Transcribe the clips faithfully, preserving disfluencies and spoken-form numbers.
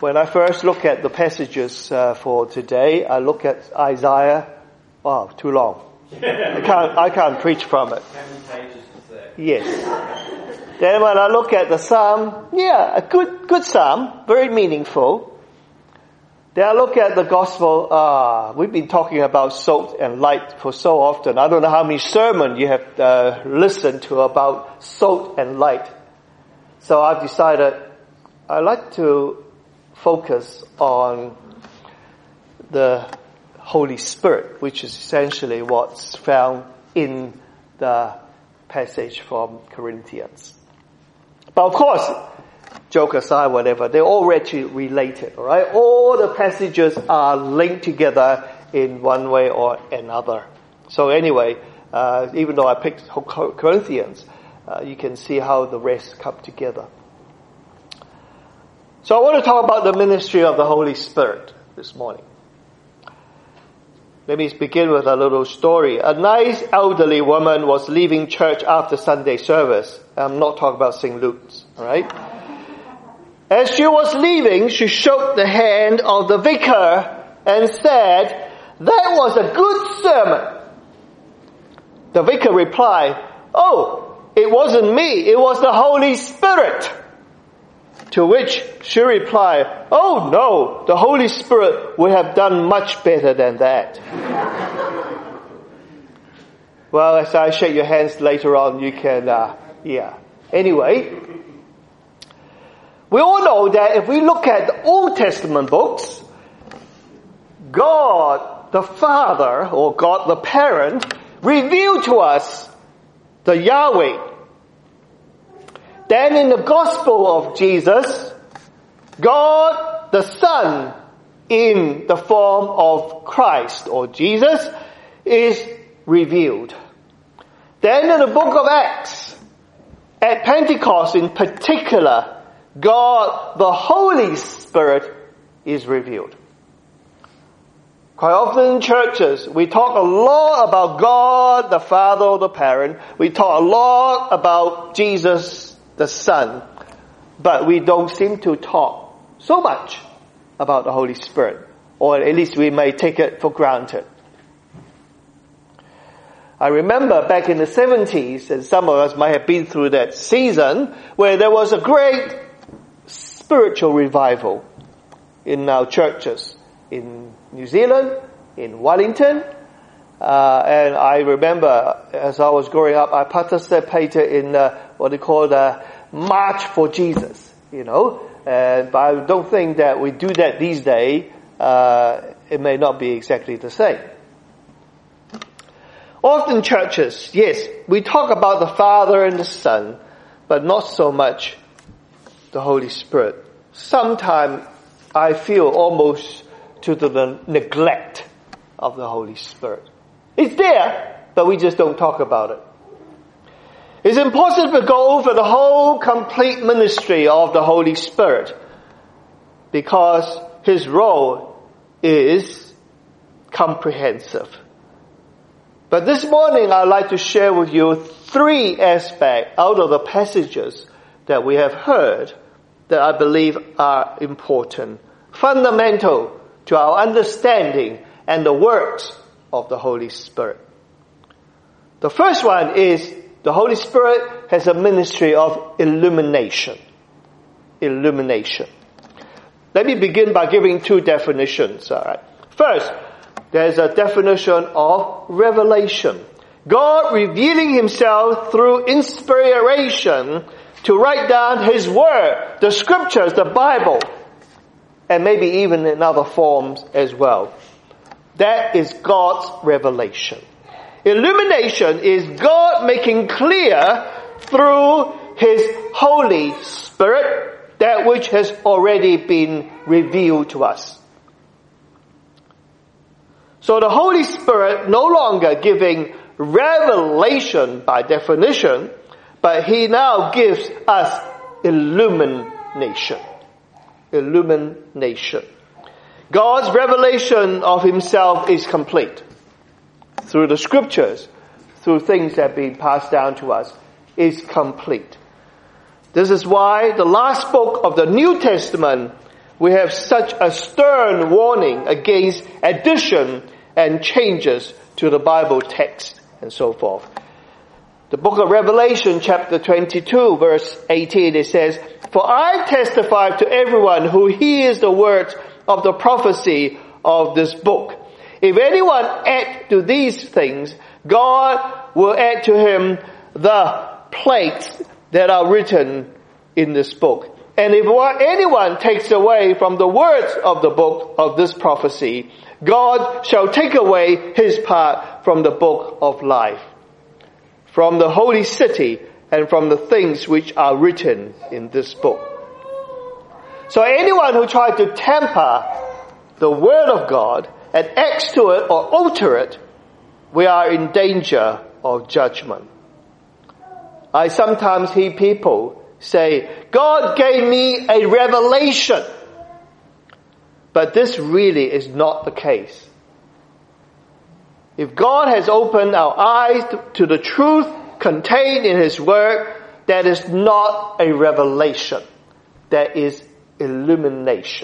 When I first look at the passages uh, for today, I look at Isaiah. Oh, too long. I can't. I can't preach from it. Yes. Then when I look at the Psalm, yeah, a good, good Psalm, very meaningful. Then I look at the Gospel. Ah, we've been talking about salt and light for so often. I don't know how many sermons you have uh, listened to about salt and light. So I've decided I'd like to focus on the Holy Spirit, which is essentially what's found in the passage from Corinthians. But of course, joke aside, whatever, they're already related, alright? All the passages are linked together in one way or another. So anyway, uh, even though I picked Corinthians, uh, you can see how the rest come together. So I want to talk about the ministry of the Holy Spirit this morning. Let me begin with a little story. A nice elderly woman was leaving church after Sunday service. I'm not talking about Saint Luke's, alright? As she was leaving, she shook the hand of the vicar and said, "That was a good sermon." The vicar replied, "Oh, it wasn't me, it was the Holy Spirit." To which she replied, "Oh no, the Holy Spirit would have done much better than that." Well, as I shake your hands later on, you can, uh, yeah. Anyway, we all know that if we look at the Old Testament books, God the Father, or God the Parent, revealed to us the Yahweh. Then in the Gospel of Jesus, God the Son, in the form of Christ or Jesus, is revealed. Then in the book of Acts, at Pentecost in particular, God the Holy Spirit is revealed. Quite often in churches, we talk a lot about God the Father or the Parent. We talk a lot about Jesus the Son, but we don't seem to talk so much about the Holy Spirit, or at least we may take it for granted. I remember back in the seventies, and some of us might have been through that season, where there was a great spiritual revival in our churches in New Zealand, in Wellington, Uh, and I remember, as I was growing up, I participated in uh, what they call the March for Jesus, you know. And, but I don't think that we do that these days. Uh, it may not be exactly the same. Often churches, yes, we talk about the Father and the Son, but not so much the Holy Spirit. Sometimes I feel almost to the neglect of the Holy Spirit. It's there, but we just don't talk about it. It's impossible to go over the whole complete ministry of the Holy Spirit because His role is comprehensive. But this morning I'd like to share with you three aspects out of the passages that we have heard that I believe are important, fundamental to our understanding and the works of the Holy Spirit. The first one is the Holy Spirit has a ministry of illumination. Illumination. Let me begin by giving two definitions. All right. First, there's a definition of revelation. God revealing Himself through inspiration to write down His Word, the Scriptures, the Bible, and maybe even in other forms as well. That is God's revelation. Illumination is God making clear through His Holy Spirit that which has already been revealed to us. So the Holy Spirit no longer giving revelation by definition, but He now gives us illumination. Illumination. God's revelation of Himself is complete. Through the Scriptures, through things that have been passed down to us, is complete. This is why the last book of the New Testament we have such a stern warning against addition and changes to the Bible text and so forth. The book of Revelation, chapter twenty-two, verse eighteen, it says, "For I testify to everyone who hears the words of the prophecy of this book. If anyone add to these things, God will add to him the plagues that are written in this book. And if anyone takes away from the words of the book of this prophecy, God shall take away his part from the book of life, from the holy city, and from the things which are written in this book." So anyone who tries to tamper the word of God and adds to it or alter it, we are in danger of judgment. I sometimes hear people say, "God gave me a revelation." But this really is not the case. If God has opened our eyes to the truth contained in His Word, that is not a revelation. That is illumination.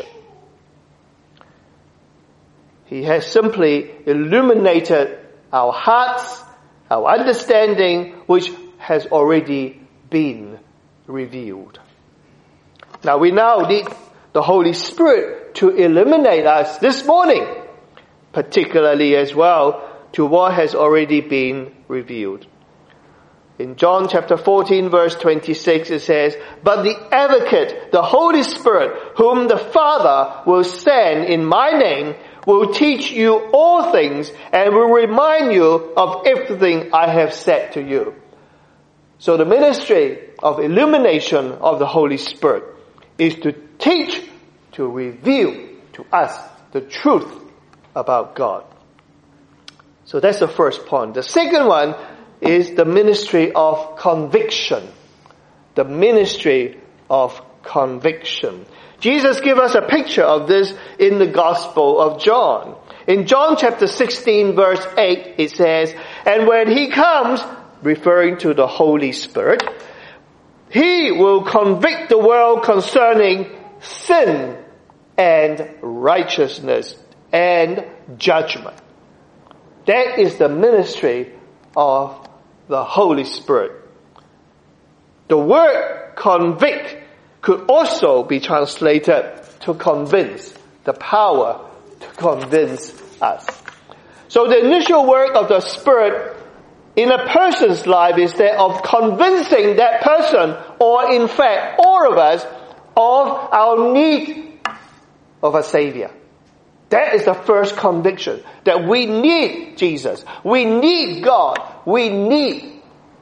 He has simply illuminated our hearts, our understanding, which has already been revealed. Now we now need the Holy Spirit to illuminate us this morning, particularly as well to what has already been revealed. In John chapter fourteen verse twenty-six it says, "But the Advocate, the Holy Spirit, whom the Father will send in my name, will teach you all things and will remind you of everything I have said to you." So the ministry of illumination of the Holy Spirit is to teach, to reveal to us the truth about God. So that's the first point. The second one is the ministry of conviction. The ministry of conviction. Jesus gives us a picture of this in the Gospel of John. In John chapter sixteen verse eight it says, "And when He comes," referring to the Holy Spirit, "He will convict the world concerning sin and righteousness and judgment." That is the ministry of the Holy Spirit. The word convict could also be translated to convince, the power to convince us. So the initial work of the Spirit in a person's life is that of convincing that person, or in fact all of us, of our need of a Savior. That is the first conviction, that we need Jesus. We need God. We need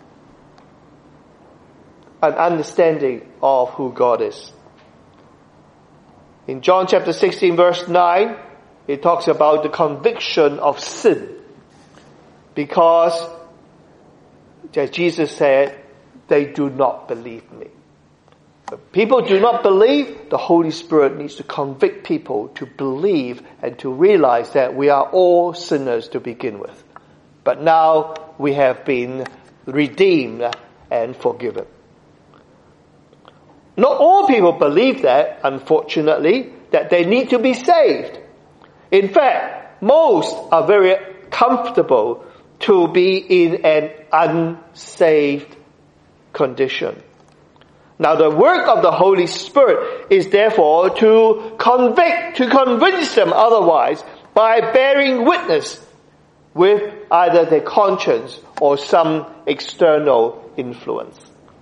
an understanding of who God is. In John chapter sixteen verse nine, it talks about the conviction of sin. Because, as Jesus said, they do not believe me. If people do not believe, the Holy Spirit needs to convict people to believe and to realize that we are all sinners to begin with. But now we have been redeemed and forgiven. Not all people believe that, unfortunately, that they need to be saved. In fact, most are very comfortable to be in an unsaved condition. Now the work of the Holy Spirit is therefore to convict, to convince them otherwise by bearing witness with either their conscience or some external influence.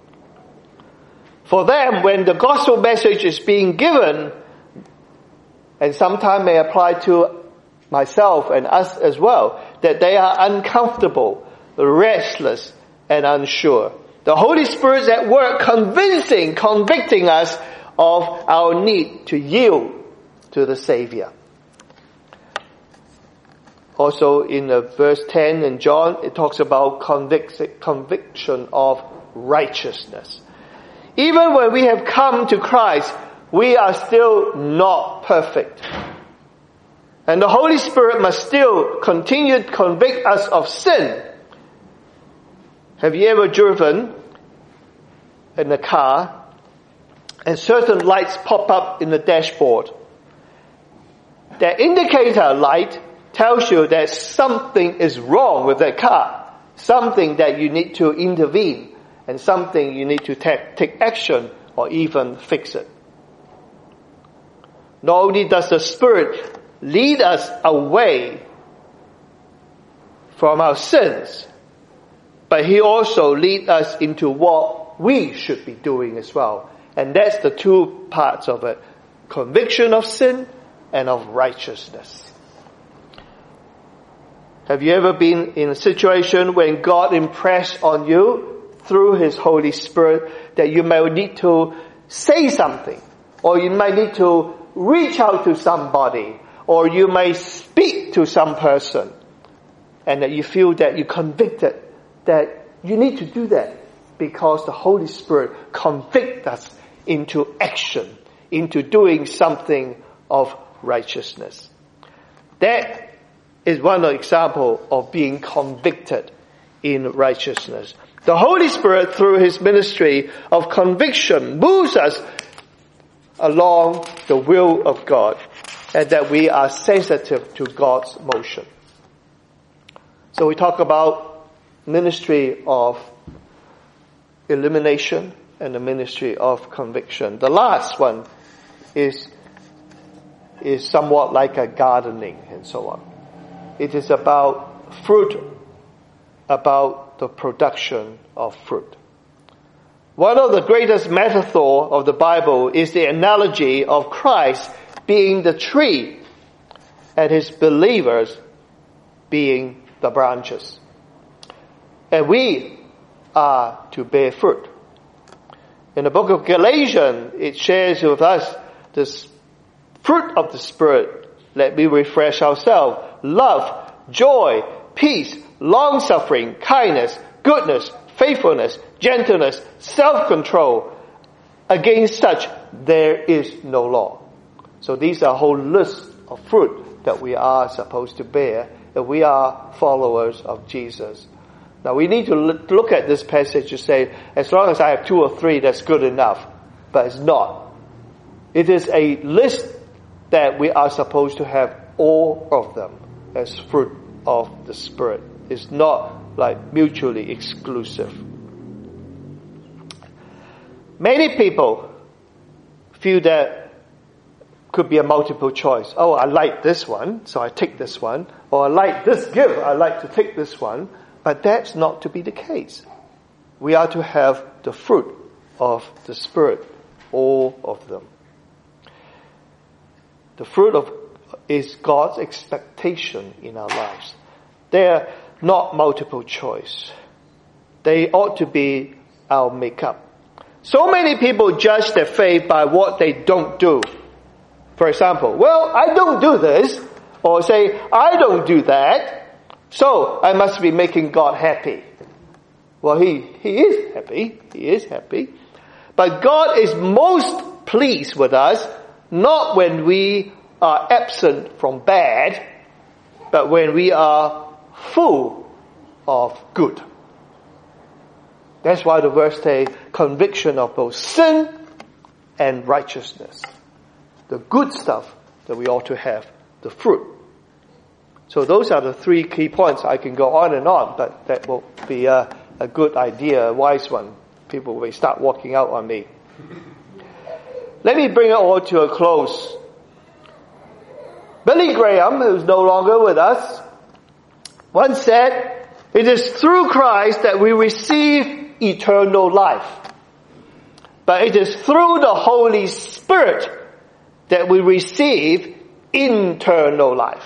For them, when the gospel message is being given, and sometimes may apply to myself and us as well, that they are uncomfortable, restless, and unsure. The Holy Spirit is at work convincing, convicting us of our need to yield to the Savior. Also in uh, verse ten in John, it talks about convic- conviction of righteousness. Even when we have come to Christ, we are still not perfect. And the Holy Spirit must still continue to convict us of sin. Have you ever driven in a car and certain lights pop up in the dashboard That indicator light tells you that something is wrong with that car, something that you need to intervene, and something you need to take, take action or even fix it. Not only does the Spirit lead us away from our sins, but He also leads us into what we should be doing as well. And that's the two parts of it. Conviction of sin and of righteousness. Have you ever been in a situation when God impressed on you through His Holy Spirit that you might need to say something, or you might need to reach out to somebody, or you may speak to some person, and that you feel that you're convicted that you need to do that because the Holy Spirit convicts us into action, into doing something of righteousness. That is one example of being convicted in righteousness. The Holy Spirit, through His ministry of conviction, moves us along the will of God, and that we are sensitive to God's motion. So we talk about ministry of illumination and the ministry of conviction. The last one is, is somewhat like a gardening and so on. It is about fruit, about the production of fruit. One of the greatest metaphor of the Bible is the analogy of Christ being the tree and His believers being the branches. And we are to bear fruit. In the book of Galatians, it shares with us this fruit of the Spirit. Let me refresh ourselves. Love, joy, peace, long-suffering, kindness, goodness, faithfulness, gentleness, self-control. Against such there is no law. So these are a whole list of fruit that we are supposed to bear if we are followers of Jesus. Now we need to look at this passage to say, as long as I have two or three, that's good enough. But it's not. It is a list that we are supposed to have all of them as fruit of the Spirit. It's not like mutually exclusive. Many people feel that could be a multiple choice. Oh, I like this one, so I take this one. Or I like this gift, I like to take this one. But that's not to be the case. We are to have the fruit of the Spirit, all of them. The fruit of is God's expectation in our lives. They are not multiple choice. They ought to be our makeup. So many people judge their faith by what they don't do. For example, well, I don't do this, or say, I don't do that, so I must be making God happy. Well, He, He is happy. He is happy. But God is most pleased with us, not when we are absent from bad, but when we are full of good. That's why the verse says, conviction of both sin and righteousness. The good stuff that we ought to have, the fruit. So those are the three key points. I can go on and on, but that will be a, a good idea, a wise one. People will start walking out on me. Let me bring it all to a close. Billy Graham, who's no longer with us, once said, it is through Christ that we receive eternal life. But it is through the Holy Spirit that we receive eternal life.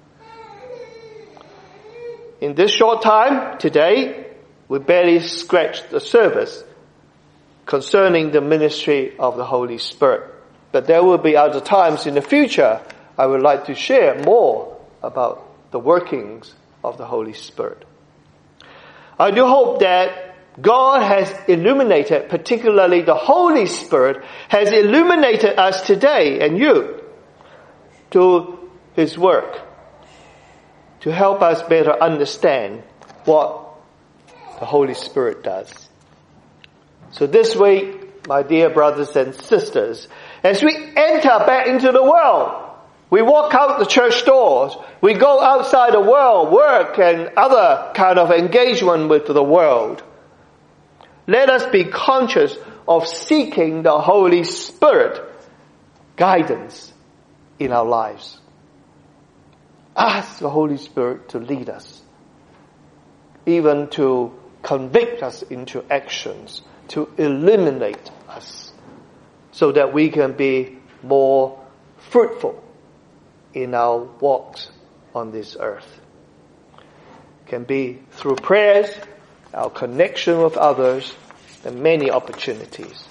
In this short time, today, we barely scratched the surface concerning the ministry of the Holy Spirit. But there will be other times in the future I would like to share more about the workings of the Holy Spirit. I do hope that God has illuminated, particularly the Holy Spirit has illuminated us today and you to His work, to help us better understand what the Holy Spirit does. So this week, my dear brothers and sisters, as we enter back into the world, We walk out the church doors. We go outside the world, work and other kind of engagement with the world. Let us be conscious of seeking the Holy Spirit guidance in our lives. Ask the Holy Spirit to lead us, even to convict us into actions, to eliminate us, so that we can be more fruitful in our walks on this earth. It can be through prayers, our connection with others, and many opportunities.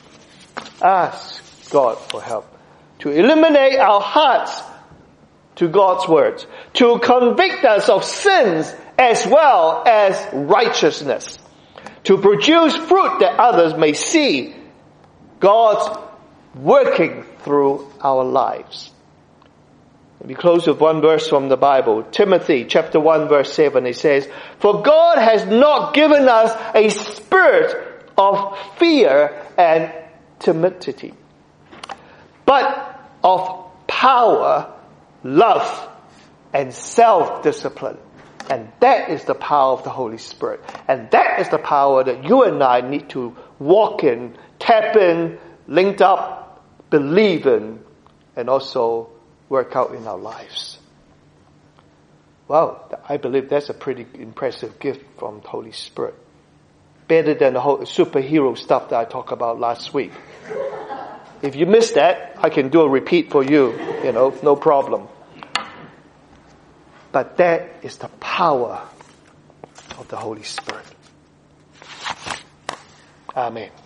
Ask God for help to illuminate our hearts to God's words, to convict us of sins as well as righteousness, to produce fruit that others may see God's working through our lives. Let me close with one verse from the Bible. Timothy chapter one verse seven, it says, "For God has not given us a spirit of fear and timidity, but of power, love, and self-discipline." And that is the power of the Holy Spirit. And that is the power that you and I need to walk in, tap in, linked up, believe in, and also work out in our lives. Well, I believe that's a pretty impressive gift from the Holy Spirit. Better than the whole superhero stuff that I talked about last week. If you missed that, I can do a repeat for you, you know, no problem. But that is the power of the Holy Spirit. Amen.